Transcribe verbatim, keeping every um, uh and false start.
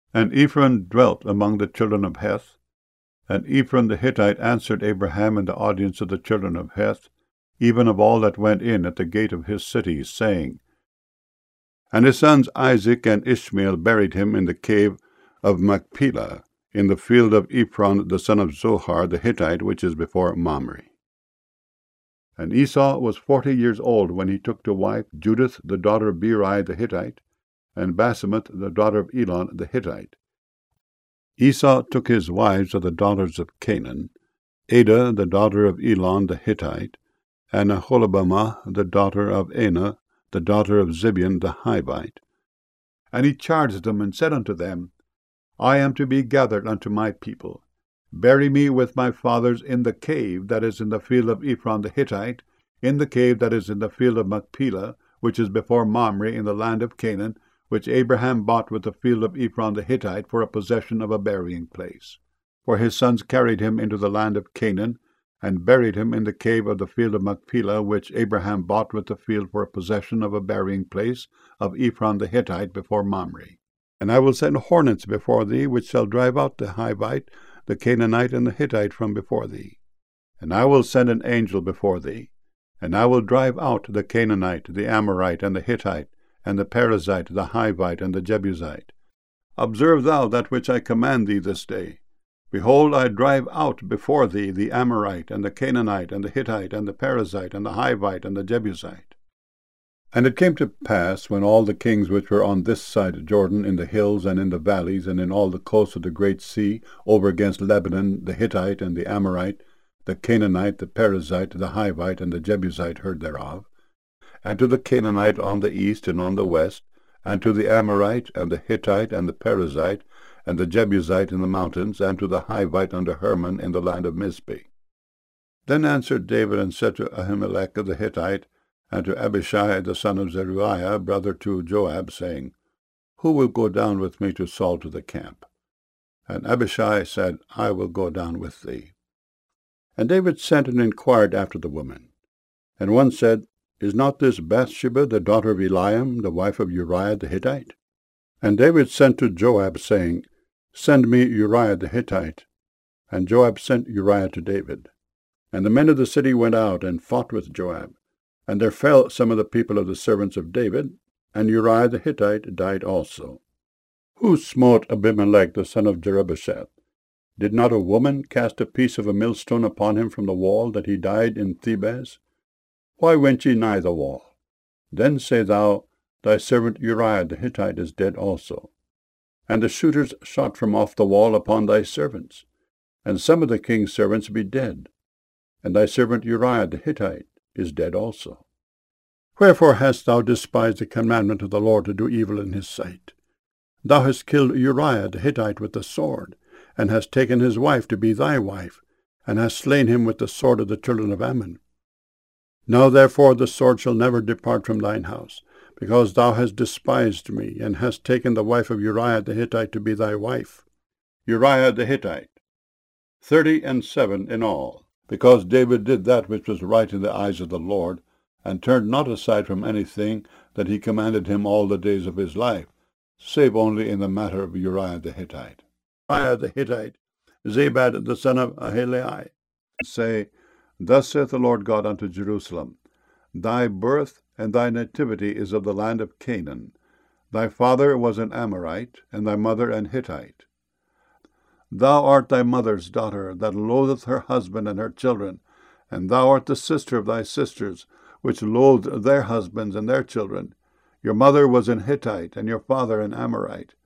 And Ephron dwelt among the children of Heth. And Ephron the Hittite answered Abraham in the audience of the children of Heth, even of all that went in at the gate of his city, saying, And his sons Isaac and Ishmael buried him in the cave of Machpelah, in the field of Ephron the son of Zohar the Hittite, which is before Mamre. And Esau was forty years old when he took to wife Judith the daughter of Beeri the Hittite, and Basemath the daughter of Elon the Hittite. Esau took his wives of the daughters of Canaan, Adah the daughter of Elon the Hittite, and Aholibamah the daughter of Anah, the daughter of Zibeon the Hivite. And he charged them, and said unto them, I am to be gathered unto my people. Bury me with my fathers in the cave that is in the field of Ephron the Hittite, in the cave that is in the field of Machpelah, which is before Mamre in the land of Canaan, which Abraham bought with the field of Ephron the Hittite for a possession of a burying place. For his sons carried him into the land of Canaan, and buried him in the cave of the field of Machpelah, which Abraham bought with the field for a possession of a burying place of Ephron the Hittite before Mamre. And I will send hornets before thee, which shall drive out the Hivite, the Canaanite, and the Hittite from before thee. And I will send an angel before thee, and I will drive out the Canaanite, the Amorite, and the Hittite, and the Perizzite, the Hivite, and the Jebusite. Observe thou that which I command thee this day. Behold, I drive out before thee the Amorite, and the Canaanite, and the Hittite, and the Perizzite, and the Hivite, and the Jebusite. And it came to pass, when all the kings which were on this side Jordan, in the hills, and in the valleys, and in all the coasts of the great sea, over against Lebanon, the Hittite, and the Amorite, the Canaanite, the Perizzite, the Hivite, and the Jebusite heard thereof, and to the Canaanite on the east and on the west, and to the Amorite, and the Hittite, and the Perizzite, and the Jebusite in the mountains, and to the Hivite under Hermon in the land of Mizpeh. Then answered David and said to Ahimelech the Hittite, and to Abishai the son of Zeruiah, brother to Joab, saying, Who will go down with me to Saul to the camp? And Abishai said, I will go down with thee. And David sent and inquired after the woman. And one said, Is not this Bathsheba the daughter of Eliam, the wife of Uriah the Hittite? And David sent to Joab, saying, Send me Uriah the Hittite. And Joab sent Uriah to David. And the men of the city went out and fought with Joab. And there fell some of the people of the servants of David, and Uriah the Hittite died also. Who smote Abimelech the son of Jerubbesheth? Did not a woman cast a piece of a millstone upon him from the wall, that he died in Thebez? Why went ye nigh the wall? Then say thou, Thy servant Uriah the Hittite is dead also. And the shooters shot from off the wall upon thy servants, and some of the king's servants be dead, and thy servant Uriah the Hittite is dead also. Wherefore hast thou despised the commandment of the Lord to do evil in his sight? Thou hast killed Uriah the Hittite with the sword, and hast taken his wife to be thy wife, and hast slain him with the sword of the children of Ammon. Now therefore the sword shall never depart from thine house, because thou hast despised me, and hast taken the wife of Uriah the Hittite to be thy wife. Uriah the Hittite, thirty and seven in all, because David did that which was right in the eyes of the Lord, and turned not aside from anything that he commanded him all the days of his life, save only in the matter of Uriah the Hittite. Uriah the Hittite, Zabad the son of Ahilai, say, Thus saith the Lord God unto Jerusalem, Thy birth and thy nativity is of the land of Canaan. Thy father was an Amorite, and thy mother an Hittite. Thou art thy mother's daughter, that loatheth her husband and her children, and thou art the sister of thy sisters, which loathed their husbands and their children. Your mother was an Hittite, and your father an Amorite.